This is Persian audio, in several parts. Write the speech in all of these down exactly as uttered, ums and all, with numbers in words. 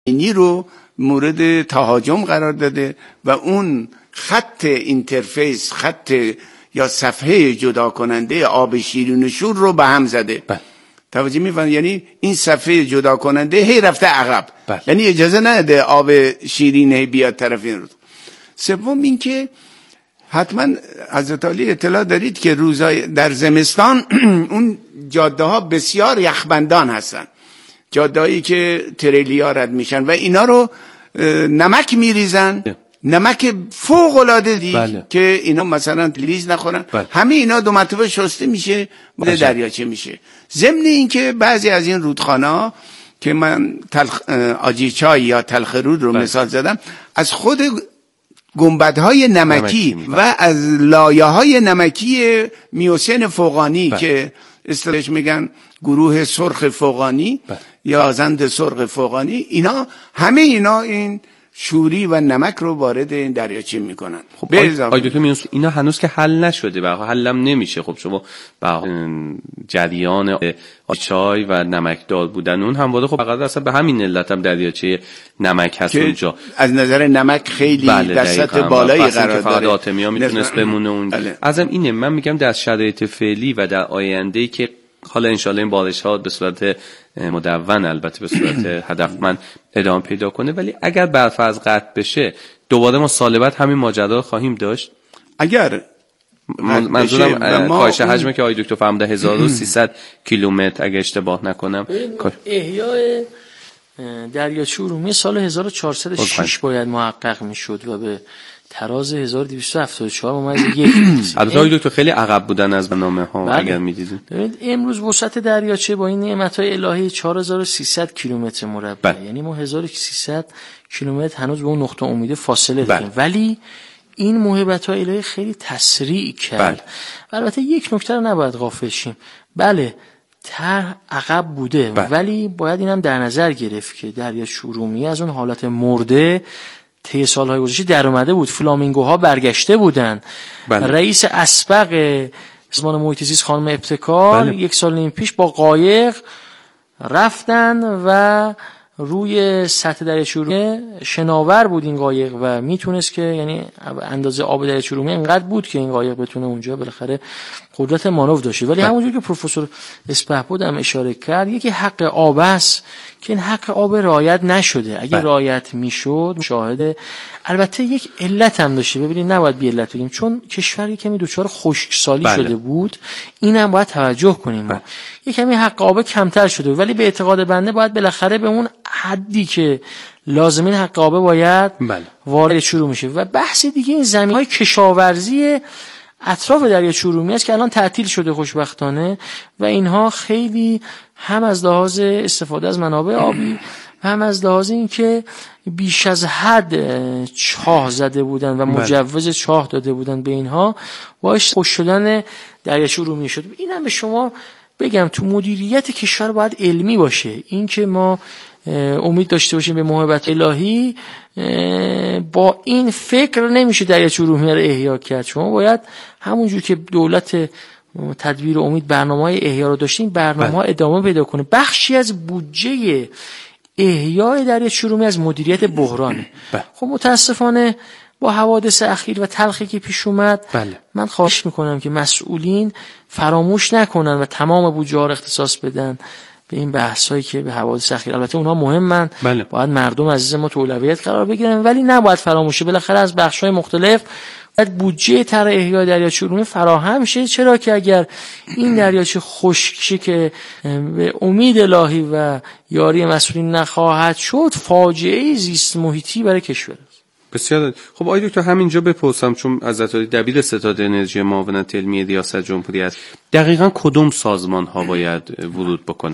اینی رو مورد تهاجم قرار داده و اون خط اینترفیس، خط یا صفحه جدا کننده آب شیرین و شور رو به هم زده. بله. توجه می‌فرمایید؟ یعنی این صفحه جدا کننده هی رفته عقب. بله. یعنی اجازه نده آب شیرین هی بیاد طرف این رو. سوم این که حتما حضرت علی اطلاع دارید که روزای در زمستان اون جاده ها بسیار یخبندان هستن، جاده‌ای که تریلیا رد میشن و اینا رو نمک میریزن، نمک فوق العاده دی بله. که اینا مثلا لیز نخورن. بله. همه اینا دو مرتبه شسته میشه، وارد دریاچه میشه. ضمن این که بعضی از این رودخانه‌ها که من تلخ آجی چای یا تلخ رود رو بله. مثال زدم، از خود گنبدهای نمکی, نمکی و از لایه‌های نمکی میوسین فوقانی بله. که اصطلاحش میگن گروه سرخ فوقانی بله. یا زند سرخ فوقانی، اینا همه اینا این شوری و نمک رو وارد این دریاچه میکنن. خب آی دکتر میونس اینا هنوز که حل نشده، به حلم نمیشه. خب شما با جریان چای و نمکدار بودن اون همواره خب فقط اصلا به همین علت هم دریاچه نمک هست اونجا، از نظر نمک خیلی بله در سطح بالایی قرار داره. آتمیا میتونست بمونه اونجا. بله. ازم اینه من میگم در شرایط فعلی و در آینده‌ای که حالا انشالله این بارش ها به صورت مدون، البته به صورت هدفمند ادامه پیدا کنه، ولی اگر برفرض قطع بشه دوباره ما سال بعد همین ماجرا رو خواهیم داشت. اگر منظورم کاهش حجم که آقای دکتر فرموده هزار و سیصد کیلومتر اگه اشتباه نکنم. احیای دریاچه ارومیه سال هزار و چهارصد و شش باید محقق میشد و به تراز هزار و دویست و هفتاد و چهار اومد یک. البته آقای دکتر خیلی عقب بودن از برنامه ها بله. اگر می‌دیدین. ببینید امروز وسعت دریاچه با این نعمت‌های الهی چهار هزار و سیصد کیلومتر مربع، بله. یعنی ما هزار و سیصد کیلومتر هنوز به اون نقطه امید فاصله داریم، بله. ولی این موهبت‌های الهی خیلی تسریع کرد. بله. البته یک نکته رو نباید غافل شیم. بله تر عقب بوده، بله. ولی باید اینم در نظر گرفت که دریاچه ارومیه از اون حالت مرده طی سالهای گذشته در اومده بود. فلامینگوها برگشته بودن. بله. رئیس اسبق سازمان محیط زیست خانم ابتکار بله. یک سال نیم پیش با قایق رفتن و روی سطح دریاچه ارومیه شناور بود این قایق و میتونست که یعنی اندازه آب دریاچه ارومیه اینقدر بود که این قایق بتونه اونجا بالاخره قدرت مانور داشته. ولی همونجور که پروفسور اسپهبد هم اشاره کرد، یکی حق آب است که این حق آب رعایت نشده. اگه رعایت میشد شاهد البته یک علت هم داشته. ببینید نباید بی علت بگیم، چون کشور کمی دچار خشکسالی بله. شده بود. اینم باید توجه کنیم. ما یک کمی حق آب کمتر شده، ولی به اعتقاد بنده باید بالاخره به اون حدی که لازمین حق آب باید بله. وارد شروع میشه. و بحث دیگه این زمین‌های کشاورزی اطراف دریاچه ارومیه است که الان تعطیل شده خوشبختانه و اینها خیلی هم از لحاظ استفاده از منابع آبی هم از لحاظ این که بیش از حد چاه زده بودن و مجوز چاه داده بودن به اینها باعث خشک شدن دریاچه ارومیه شد. اینم به شما بگم تو مدیریت کشور باید علمی باشه. این که ما امید داشته باشیم به موهبت الهی، با این فکر نمیشه دریاچه ارومیه رو احیا کرد. شما باید همونجور که دولت تدبیر امید برنامه‌های احیا رو داشتین برنامه‌ها ادامه پیدا کنه. بخشی از بودجه احیای دریاچه ارومیه از مدیریت بحرانه. خب متاسفانه با حوادث اخیر و تلخی که پیش اومد بله. من خواهش میکنم که مسئولین فراموش نکنن و تمام بودجه ها رو اختصاص بدن به این بحثایی که به حوادث اخیر. البته اونها مهمن بله. باید مردم عزیز ما تو اولویت قرار بگیرن، ولی نباید فراموشه. بالاخره از بخش‌های مختلف باید بودجه طرح احیای دریاچه ارومیه فراهم شه، چرا که اگر این دریاچه خشک شه که به امید الهی و یاری مسئولین نخواهد شد، فاجعه زیست محیطی برای کشور است. بسیار خب آقای دکتر همینجا بپرسم، چون حضرت علی دبیر ستاد انرژی معاونت علمی ریاست جمهوری است، دقیقاً کدوم سازمان ها باید ورود بکنن؟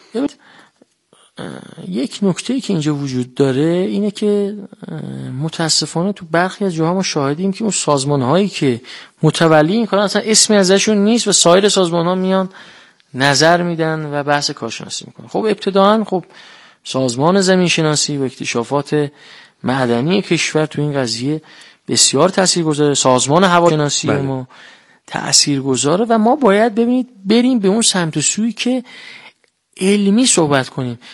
یک نکته‌ای که اینجا وجود داره اینه که متاسفانه تو برخی از جاها ما شاهدیم که اون سازمان‌هایی که متولی این کارن اصلا اسمی ازشون نیست و سایر سازمان‌ها میان نظر میدن و بحث کارشناسی میکنن. خب ابتداً خب سازمان زمین شناسی و اکتشافات معدنی کشور تو این قضیه بسیار تاثیرگذاره، سازمان هواشناسی بله. ما تاثیرگذاره و ما باید ببینید بریم به اون سمت و سویی که علمی صحبت کنیم.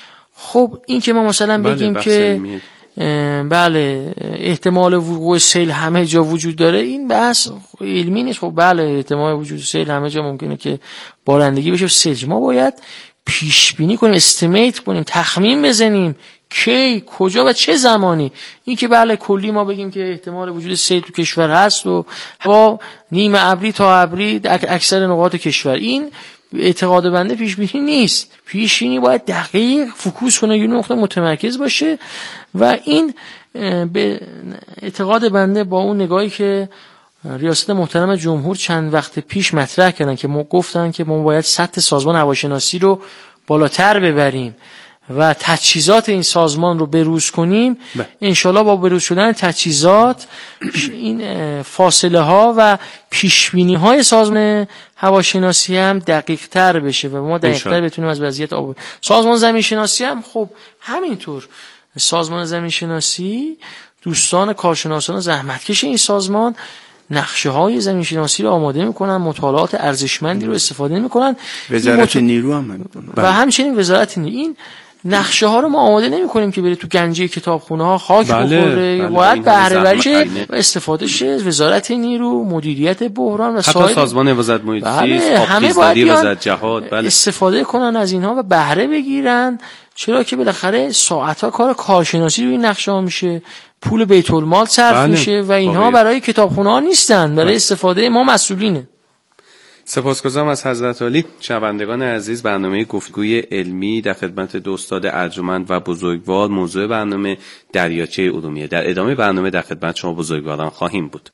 خب این که ما مثلا بگیم بله که بله احتمال وقوع سیل همه جا وجود داره، این بحث علمی نیست. خب بله احتمال وجود سیل همه جا ممکنه که بارندگی بشه سیل. ما باید پیش بینی کنیم، استیمیت کنیم، تخمین بزنیم کی، کجا و چه زمانی. این که بله کلی ما بگیم که احتمال وجود سیل تو کشور هست و با نیمه ابری تا ابری اکثر نقاط کشور، این اعتقاد بنده پیش بینی نیست. پیش بینی باید دقیق فوکوس کنه، یه نقطه متمرکز باشه و این به اعتقاد بنده با اون نگاهی که ریاست محترم جمهور چند وقت پیش مطرح کردن که ما گفتن که ما باید سطح سازمان هواشناسی رو بالاتر ببریم و تجهیزات این سازمان رو بروز کنیم، انشالله با بروز شدن تجهیزات این فاصله ها و پیش بینی های سازمان هواشناسی هم دقیق تر بشه و ما دقیق تر بتونیم از وضعیت آب. سازمان زمین شناسی هم خب همینطور. سازمان زمین شناسی دوستان کارشناسان زحمتکش این سازمان نقشه های زمین شناسی رو آماده میکنن، مطالعات ارزشمندی رو استفاده میکنن. وزارت مط... نیرو هم و همچنین وزارت نیرو این نقشه ها رو ما آماده نمی کنیم که بره تو گنجه کتابخونه ها خاک بله، بخوره. بله، باید بهره وری شه و استفاده شه. وزارت نیرو، مدیریت بحران و حتی سایر سازمان وزارت محیط بله، زیست، همه باید وزارت جهاد بله. استفاده کنن از اینها و بهره بگیرن، چرا که بالاخره ساعت‌ها کار کارشناسی روی این نقشه ها میشه، پول بیت المال صرف بله. میشه و اینها باید. برای کتابخونه ها نیستن، برای بله. استفاده ما مسئولینه. سپاسگزارم از حضرت عالی. شنوندگان عزیز، برنامه گفتگوی علمی در خدمت دو استاد ارجمند و بزرگوار، موضوع برنامه دریاچه ارومیه. در ادامه برنامه در خدمت شما بزرگواران خواهیم بود.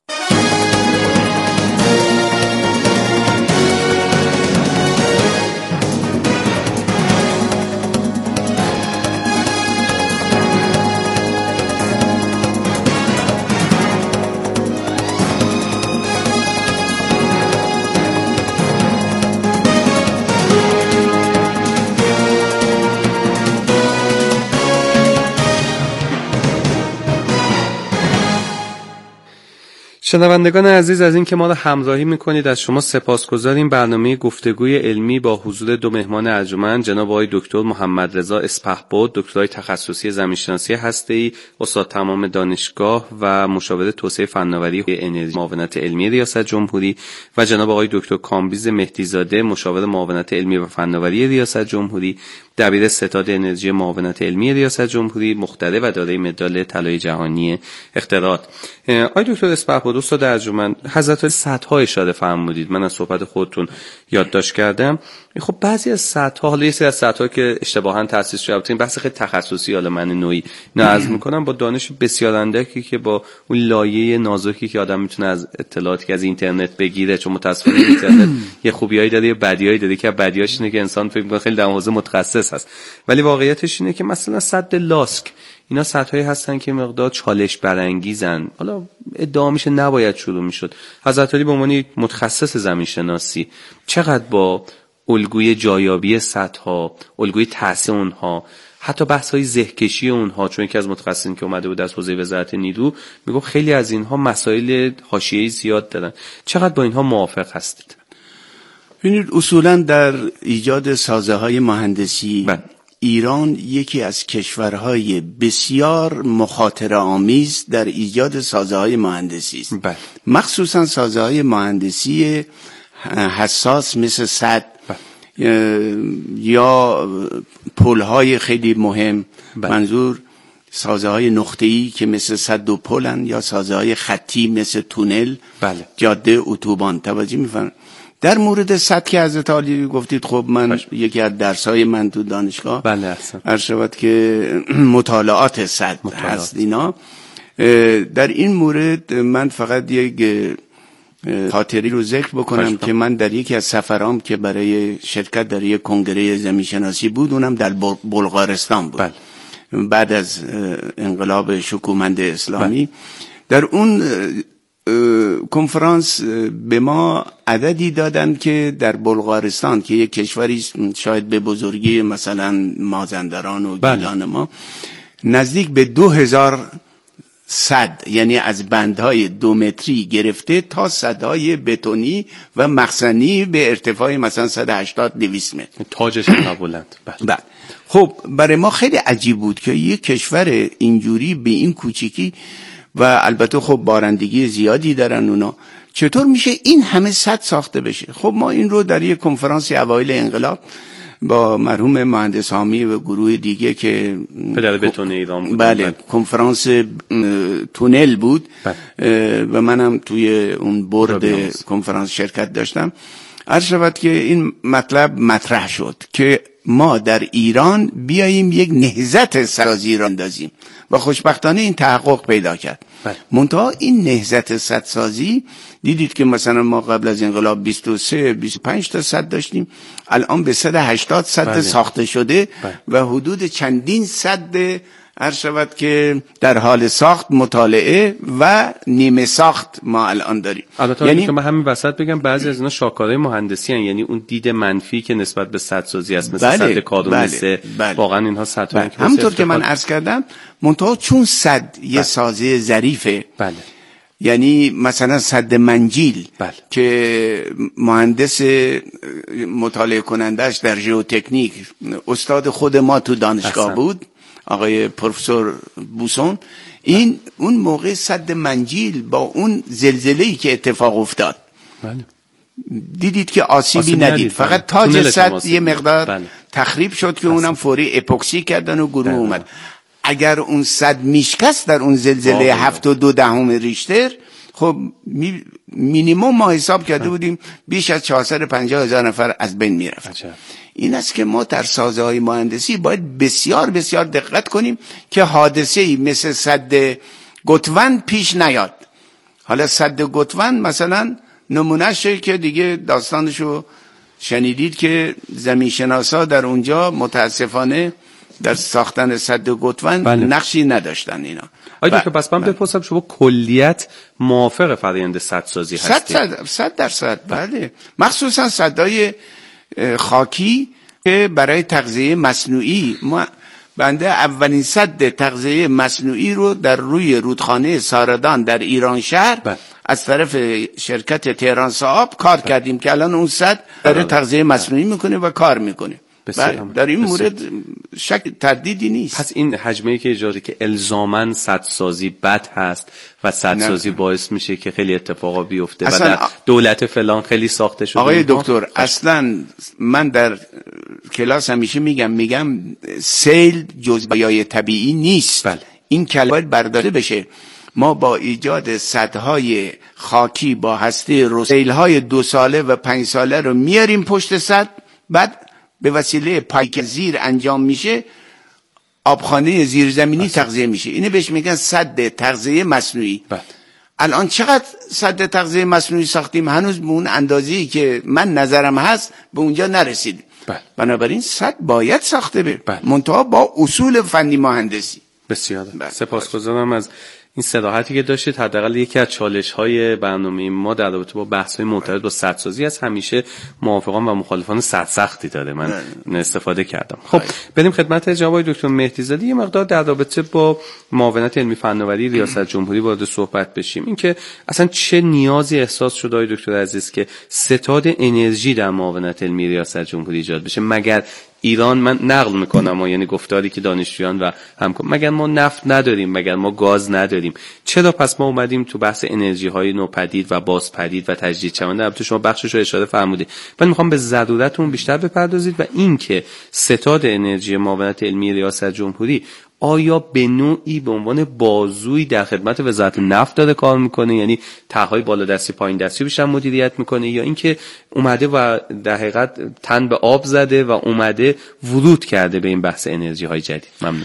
شنوندگان عزیز از این که ما را همراهی میکنید از شما سپاسگزاریم. برنامه گفتگوی علمی با حضور دو مهمان ارجمند، جناب آقای دکتر محمد رضا اسپهبد، دکترای تخصصی زمینشناسی هسته‌ای، استاد تمام دانشگاه و مشاور توسعه فناوری انرژی معاونت علمی ریاست جمهوری، و جناب آقای دکتر کامبیز مهدیزاده، مشاور معاونت علمی و فناوری ریاست جمهوری، دبیر ستاد انرژی معاونت علمی ریاست جمهوری، مخترع و دارای مدال طلای جهانی اختراعات. آقای دکتر اسپهبد، استاد ارجمند، حضرت سطح‌ها اشاره فرمودید، من از صحبت خودتون یادداشت کردم. خب بعضی از سطح‌ها، حالا یه سری از سطح‌ها که اشتباهاً تأسیس شده، این بحث خیلی تخصصی، حالا من نوعی نظم می‌کنم با دانش بسیار اندکی که با اون لایه نازکی که آدم میتونه از اطلاعاتی که از اینترنت بگیره، چون متأسفانه اینترنت یه خوبیایی داره یه بدیایی داره که بدیاش اینه که انسان فکر می‌کنه خیلی در حوزه متخصص هست، ولی واقعیتش اینه که مثلا سد لاسک، اینا سطحایی هستن که مقدار چالش برانگیزن. حالا ادعا میشه نباید شروع میشد. حضرت علی به عنوان متخصص زمین شناسی چقدر با الگوی جایابی سطح‌ها، الگوی تأسیس اونها، حتی بحث‌های زهکشی اونها، چون یکی از متخصصین که اومده بود از حوزه وزارت نیرو میگه خیلی از اینها مسائل حاشیه‌ای زیاد دارن، چقدر با اینها موافق هستید؟ ببینید اصولا در ایجاد سازه‌های مهندسی بله. ایران یکی از کشورهای بسیار مخاطره آمیز در ایجاد سازه‌های مهندسی است. بله. مخصوصا سازه‌های مهندسی حساس مثل سد بله. یا پل‌های خیلی مهم بله. منظور سازه‌های نقطه‌ای که مثل سد و پلن، یا سازه‌های خطی مثل تونل بله. جاده اتوبان. توجه می‌فرمایید در مورد سد که حضرت عالی گفتید، خب من باش. یکی از درس‌های من تو دانشگاه بله عرض شود که مطالعات سد مطالعات. هست اینا. در این مورد من فقط یک خاطری رو ذکر بکنم باش. که من در یکی از سفرام که برای شرکت در یک کنگره زمین شناسی بود، اونم در بلغارستان بود بله. بعد از انقلاب شکوهمند اسلامی بله. در اون کنفرانس به ما عددی دادن که در بلغارستان که یک کشوری شاید به بزرگی مثلا مازندران و گیلان ما، نزدیک به دو هزار سد، یعنی از بندهای دو متری گرفته تا سدهای بتونی و مخزنی به ارتفاع مثلا صد و هشتاد دویست متر، تاجش تا بلند بله. خب برای ما خیلی عجیب بود که یک کشور اینجوری به این کوچیکی و البته خب بارندگی زیادی دارن اونا، چطور میشه این همه سد ساخته بشه؟ خب ما این رو در یک کنفرانسی اوایل انقلاب با مرحوم مهندس حامی و گروه دیگه که پدر بتون ایران بود، بله کنفرانس تونل بود و منم توی اون برد کنفرانس شرکت داشتم، عرض شود که این مطلب مطرح شد که ما در ایران بیاییم یک نهضت سدسازی را اندازیم و خوشبختانه این تحقق پیدا کرد. منتها این نهضت سدسازی دیدید که مثلا ما قبل از انقلاب بیست و سه بیست و پنج تا سد داشتیم، الان به صد و هشتاد سد ساخته شده بله. و حدود چندین سد عرض شود که در حال ساخت، مطالعه و نیمه ساخت ما الان داریم. البته یعنی که من همین وسط بگم بعضی از اینا شاکارهای مهندسی هستن، یعنی اون دید منفی که نسبت به سدسازی است، مثل بله. سد کادونسه بله. بله. واقعا اینها سدهای بله. همونطور که من عرض کردم، منتها چون سد یه بله. سازه ظریفه بله. یعنی مثلا سد منجیل بله. که مهندس مطالعه کنندش در ژئوتکنیک استاد خود ما تو دانشگاه اصلا. بود، آقای پروفسور بوسون، این بله. اون موقع سد منجیل با اون زلزله‌ای که اتفاق افتاد بله. دیدید که آسیبی, آسیبی ندید, ندید. فقط تاج سد یه مقدار بله. تخریب شد که اونم فوری اپوکسی کردن و گروه بله. اومد. اگر اون سد میشکست در اون زلزله هفت و دو دهم ریشتر، خب می مینیمم ما حساب کرده بودیم بیش از چهارصد و پنجاه هزار نفر از بین میرفت. این است که ما در سازه های مهندسی باید بسیار بسیار دقت کنیم که حادثه‌ای مثل سد گتوند پیش نیاد. حالا سد گتوند مثلا نمونه‌ش که دیگه داستانشو شنیدید که زمین شناسا در اونجا متاسفانه در ساختن سد گتوند بله. نقشی نداشتن اینا. آیا که پس من بپرسم شما کلیت موافق فرآیند سدسازی هستید؟ صد صد درصد بله. مخصوصا سدای خاکی که برای تغذیه مصنوعی، ما بنده اولین سد تغذیه مصنوعی رو در روی رودخانه ساردان در ایران شهر بله. از طرف شرکت تهران صاحب کار بله. کردیم که الان اون سد برای تغذیه مصنوعی میکنه و کار میکنه. بله. در این مورد شک تردیدی نیست. پس این حجمه‌ای که اجاره که الزاماً سدسازی بد هست و سدسازی باعث میشه که خیلی اتفاقا بیفته و در دولت فلان خیلی ساخته شده. آقای دکتر اصلا من در کلاس همیشه میگم میگم سیل جزئیات طبیعی نیست. بله. این کلمه باید برداشته بشه. ما با ایجاد سدهای خاکی با هسته رسیل‌های دو ساله و پنج ساله رو میاریم پشت سد، بعد به وسیله پایک زیر انجام میشه، آبخانه زیرزمینی تغذیه میشه. اینه بهش میگن سد تغذیه مصنوعی. بله. الان چقدر سد تغذیه مصنوعی ساختیم هنوز به اون اندازه‌ای که من نظرم هست به اونجا نرسیدیم. بله. بنابراین سد باید ساخته بشه، بله. منتها با اصول فنی مهندسی. بسیار بله. سپاسگزارم از این صراحتی که داشتید. حداقل یکی از چالش‌های برنامه ما در رابطه با بحث‌های مرتبط با سدسازی است. همیشه موافقان و مخالفان سد سختی داره، من این استفاده کردم. خب بریم خدمت جناب دکتر مهدی زاده، یه مقدار در رابطه با معاونت علمی فناوری ریاست جمهوری وارد صحبت بشیم. اینکه اصلا چه نیازی احساس شد آقای دکتر عزیز که ستاد انرژی در معاونت علمی ریاست جمهوری ایجاد بشه؟ مگر ایران، من نقل میکنم و یعنی گفتاری که دانشجویان و همکاران، مگر ما نفت نداریم، مگر ما گاز نداریم، چرا پس ما اومدیم تو بحث انرژی های نوپدید و بازپدید و تجدید شونده؟ البته شما بخشش رو اشاره فرمودید، من میخوام به ضرورتون بیشتر بپردازید و اینکه ستاد انرژی معاونت علمی ریاست جمهوری آیا به نوعی به عنوان بازوی در خدمت وزارت نفت داره کار میکنه، یعنی طرح‌های بالا دستی پایین دستی بیشتر مدیریت میکنه، یا اینکه اومده و در حقیقت تن به آب زده و اومده ورود کرده به این بحث انرژی های جدید؟ ممنون.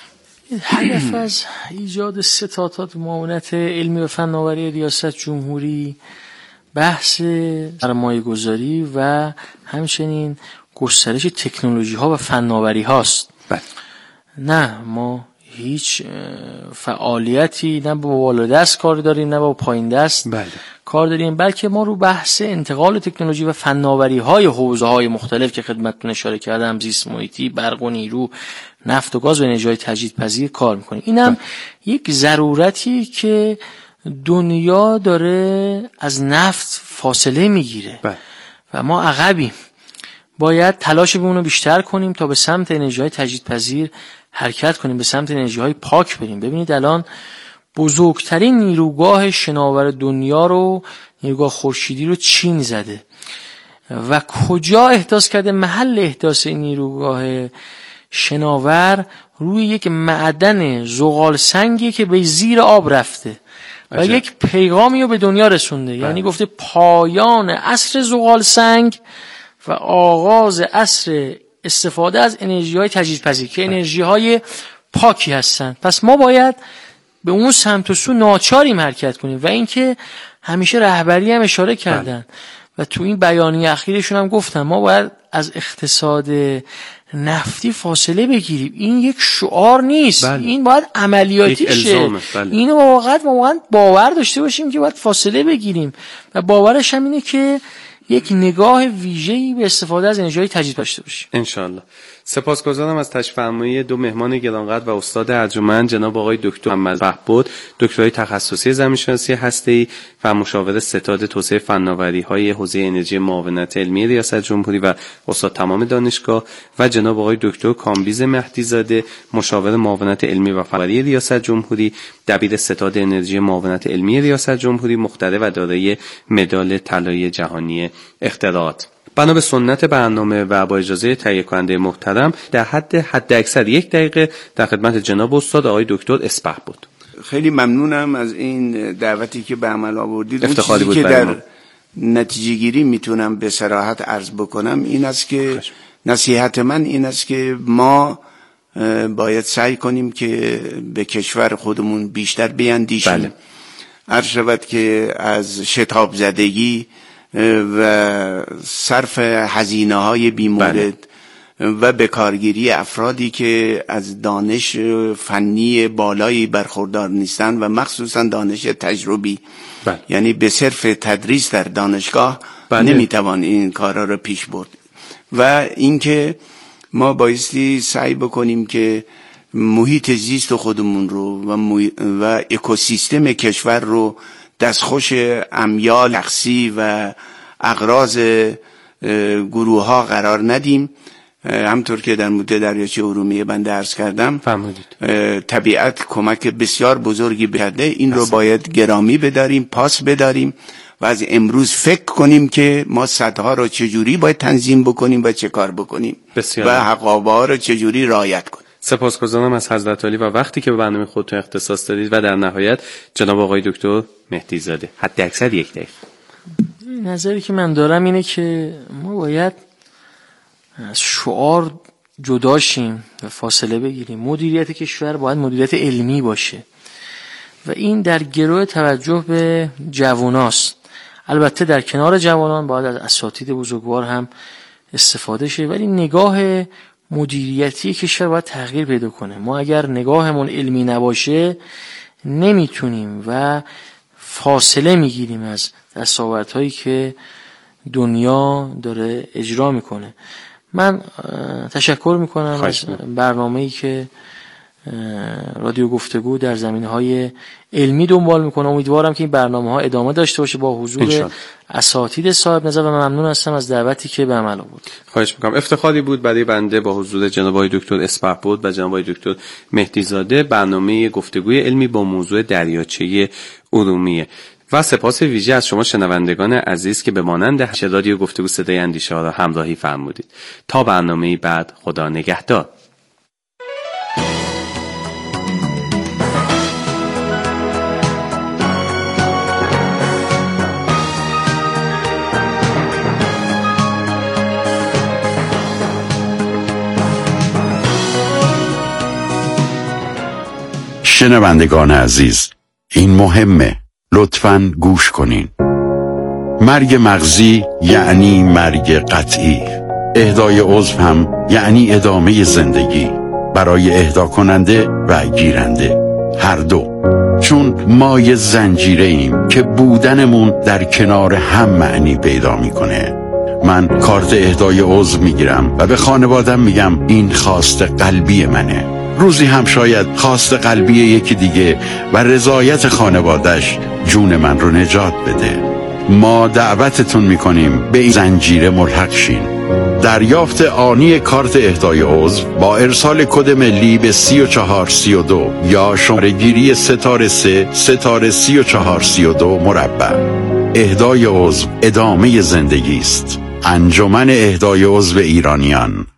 هدف از ایجاد ستادات معاونت علمی و فناوری ریاست جمهوری بحث سرمایه گذاری و همچنین گسترش تکنولوژی ها و فناوری هاست. بله. نه ما هیچ فعالیتی نه با بالا دست کار داریم نه با پایین دست بله. کار داریم، بلکه ما رو بحث انتقال تکنولوژی و فناوری های حوزه های مختلف که خدمتتون اشاره کردم، زیست محیطی، برق و نیرو، نفت و گاز و انرژی تجدیدپذیر کار میکنیم. اینم بله. یک ضرورتی که دنیا داره از نفت فاصله میگیره بله. و ما عقبیم. باید تلاشمون رو بیشتر کنیم تا به سمت انرژی‌های تجدیدپذیر حرکت کنیم، به سمت انرژی‌های پاک بریم. ببینید الان بزرگترین نیروگاه شناور دنیا رو، نیروگاه خورشیدی رو چین زده و کجا احداث کرده؟ محل احداث این نیروگاه شناور روی یک معدن زغال سنگی که به زیر آب رفته و عجب. یک پیغامی رو به دنیا رسونده. بله. یعنی گفته پایان عصر زغال سنگ و آغاز عصر استفاده از انرژی‌های تجدیدپذیر که انرژی‌های پاکی هستن. پس ما باید به اون سمت و سو ناچاریم حرکت کنیم و اینکه همیشه رهبری هم اشاره کردن و تو این بیانیه اخیرشون هم گفتن ما باید از اقتصاد نفتی فاصله بگیریم. این یک شعار نیست. بله. این باید عملیاتی شه. بله. اینو واقعا واقعا باور داشته باشیم که باید فاصله بگیریم و باورش هم اینه که یک نگاه ویژه‌ای به استفاده از انرژی‌های تجدیدپذیر داشته باشیم ان شاء الله. سپاسگزارم از تشریف فرمایی دو مهمان گرانقدر و استاد ارجمند جناب آقای دکتر محمد بهبود، دکترای تخصصی زمین‌شناسی هسته‌ای و مشاور ستاد توسعه فناوری‌های حوزه انرژی معاونت علمی ریاست جمهوری و استاد تمام دانشگاه، و جناب آقای دکتر کامبیز مهدی‌زاده، مشاور معاونت علمی و فناوری ریاست جمهوری، دبیر ستاد انرژی معاونت علمی ریاست جمهوری، مخترع و دارای مدال طلای جهانی اختراعات. بنا به سنت برنامه و با اجازه تهیه کننده محترم در حد حد اکثر یک دقیقه در خدمت جناب استاد آقای دکتر اسپح بود. خیلی ممنونم از این دعوتی که به عمل آوردید. افتخاری بود که در ما. نتیجه گیری میتونم به صراحت عرض بکنم این است که خشم. نصیحت من این است که ما باید سعی کنیم که به کشور خودمون بیشتر بیندیشیم. بله. عرض شود که از شتاب زدگی و صرف هزینه های بیمورد بله. و بکارگیری افرادی که از دانش فنی بالایی برخوردار نیستند و مخصوصا دانش تجربی بله. یعنی به صرف تدریس در دانشگاه بله. نمیتوان این کارا رو پیش برد و اینکه ما بایستی سعی بکنیم که محیط زیست خودمون رو و, محی... و اکوسیستم کشور رو دستخوش امیال شخصی و اغراض گروه ها قرار ندیم. همطور که در مورد دریاچه ارومیه بنده عرض کردم فرمودید طبیعت کمک بسیار بزرگی کرده، این رو باید گرامی بداریم، پاس بداریم و از امروز فکر کنیم که ما سدها رو چجوری باید تنظیم بکنیم و چه کار بکنیم بسیار. و حقابه ها رو چجوری رعایت کنیم. سپاسگزارم از حضرت عالی و وقتی که به برنامه خودتون اختصاص دادید و در نهایت جناب آقای دکتر مهدی‌زاده حد اکثر یک دقیقه. نظری که من دارم اینه که ما باید از شعار جدا شیم و فاصله بگیریم. مدیریت کشور باید مدیریت علمی باشه و این در گروه توجه به جواناست. البته در کنار جوانان باید از اساتید بزرگوار هم استفاده شه، ولی نگاه مدیریتی کشور باید تغییر پیدا کنه. ما اگر نگاهمون علمی نباشه نمیتونیم و فاصله میگیریم از دستاوردهایی که دنیا داره اجرا میکنه. من تشکر میکنم از برنامه‌ای که رادیو گفتگو در زمینه‌های علمی دنبال میکنه. امیدوارم که این برنامه‌ها ادامه داشته باشه با حضور اساتید صاحب نظر و ممنون هستم از دعوتی که به عمل آورد. خواهش میکنم. افتخاری بود برای بنده با حضور جناب آقای دکتر اسپح بود و جناب آقای دکتر مهدی‌زاده برنامه گفتگوی علمی با موضوع دریاچه ارومیه. و سپاس ویژه از شما شنوندگان عزیز که به مانند رادیو گفتگو صدای اندیشه ها را همراهی فرمودید. تا برنامه بعد، خدا نگهدار. شنوندگان عزیز، این مهمه، لطفاً گوش کنین. مرگ مغزی یعنی مرگ قطعی. اهدای عضو هم یعنی ادامه زندگی برای اهدا کننده و گیرنده، هر دو. چون ما یه زنجیره ایم که بودنمون در کنار هم معنی پیدا میکنه. من کارت اهدای عضو میگیرم و به خانوادم میگم این خواست قلبی منه. روزی هم شاید خواست قلبی یکی دیگه و رضایت خانوادش جون من رو نجات بده. ما دعوتتون میکنیم به این زنجیره ملحق شین. دریافت آنی کارت اهدای عضو با ارسال کد ملی به سی و چهار سی و دو یا شماره گیری ستاره سه ستاره سی و چهار سی و دو مربع. اهدای عضو ادامه زندگی است. انجمن اهدای عضو ایرانیان.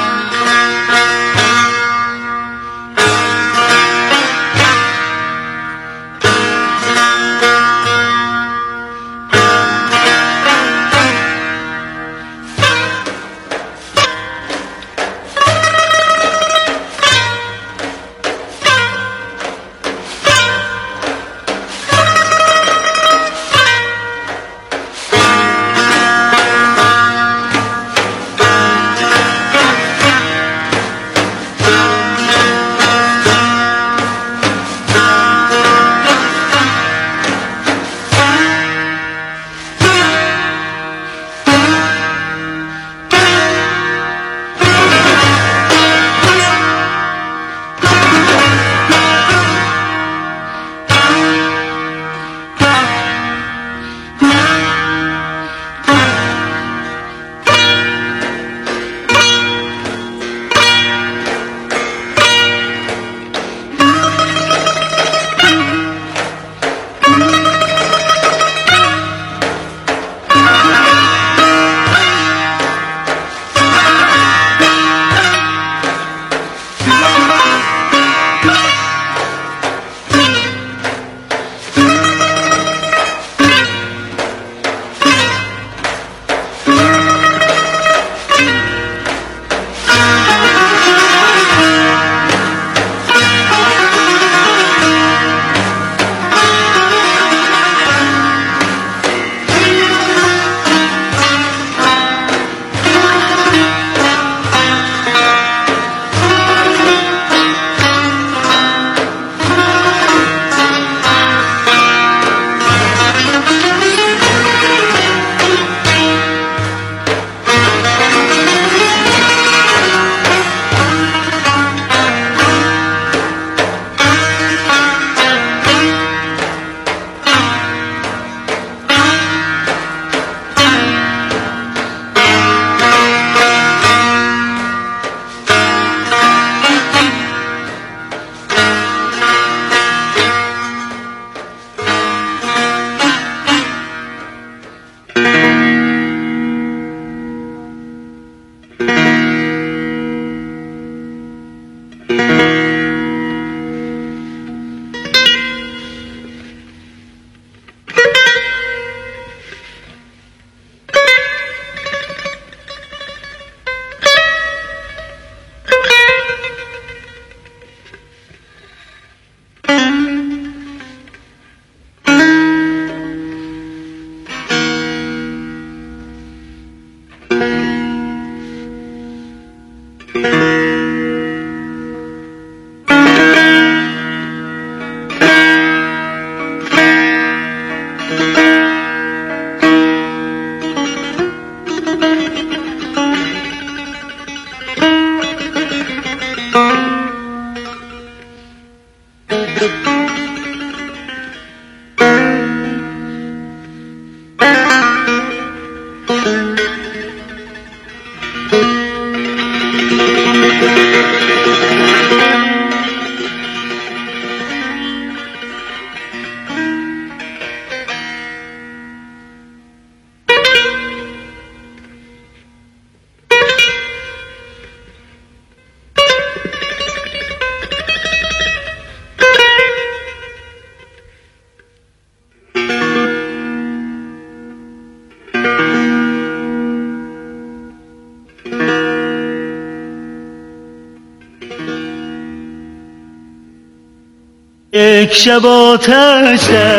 یک شب آتش در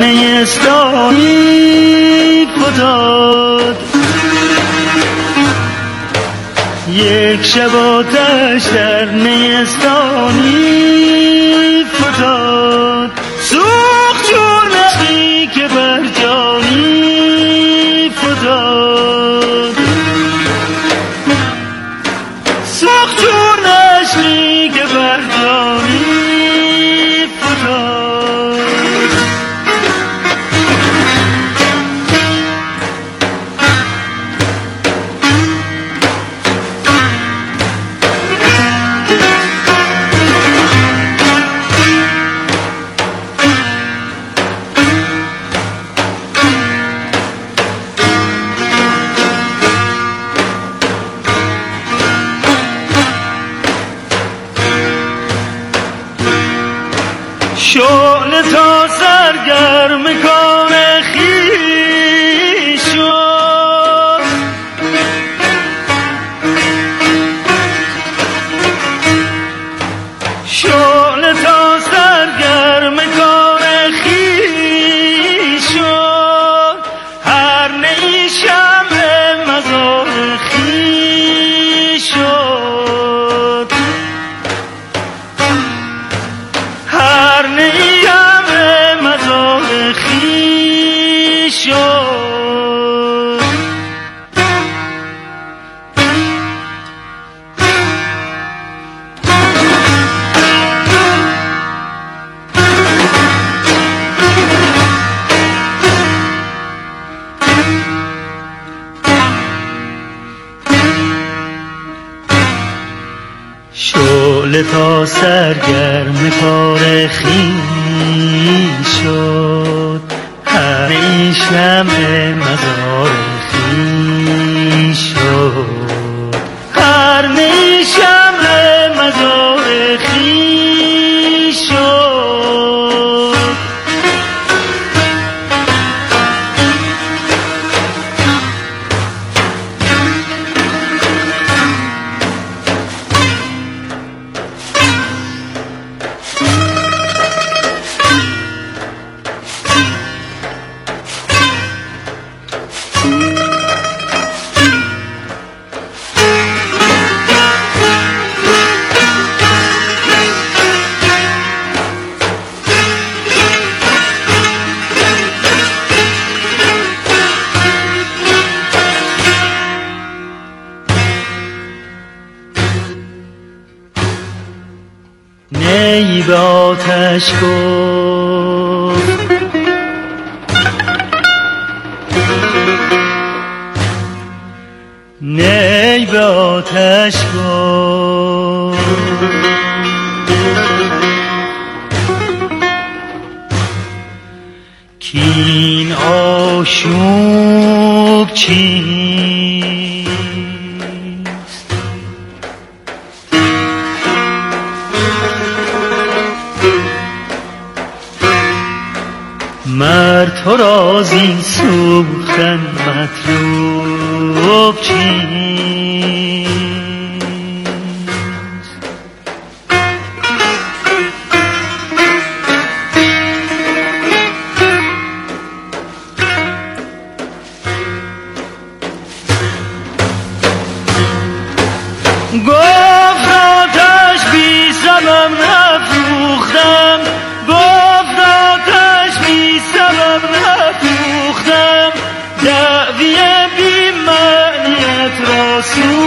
نیستانی فتاد، یک شب آتش در نیستانی فتاد، سوخت چون عشقی که بر جانی فتاد، سوخت چون عشقی که بر جانی شعله تا سرگرم کار خویش شد، شعله تا سرگرم کار خویش شد، هر نی شمع مزار خویش شد، هر نی شمع مزار خویش شد. شعله تا سرگرم کار خویش شد، هر نی شمع مزار خویش شد، هر نی شمع مزار خویش شد. نی به آتش گفت نی به آتش گفت کین آشوب چیست، مرد تو را زین سوختن مطلوب چیست. گفت آتش بی سبب نفروختم، گفت آتش بی سبب نفروختم، دعوی بی معنیت را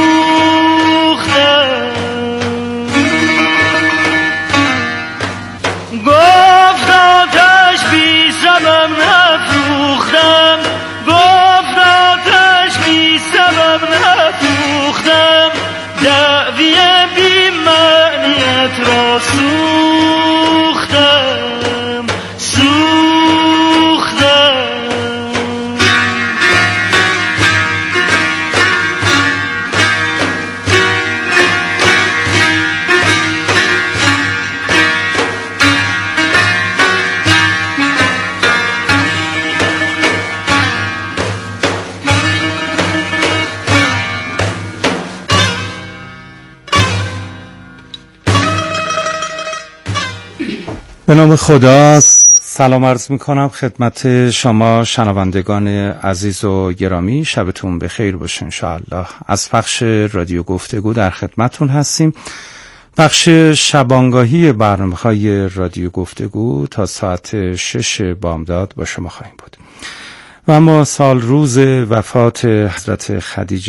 سوختم. گفت آتش بی سبب نفروختم، گفت آتش بی سبب نفروختم، دعوی بی معنیت را سوختم سوختم. به نام خدا سلام عرض می کنم خدمت شما شنوندگان عزیز و گرامی. شبتون بخیر باشه انشاءالله. از پخش رادیو گفتگو در خدمتون هستیم. بخش شبانگاهی برنامه‌های رادیو گفتگو تا ساعت شش بامداد با شما خواهیم بود. و اما سال روز وفات حضرت خدیجه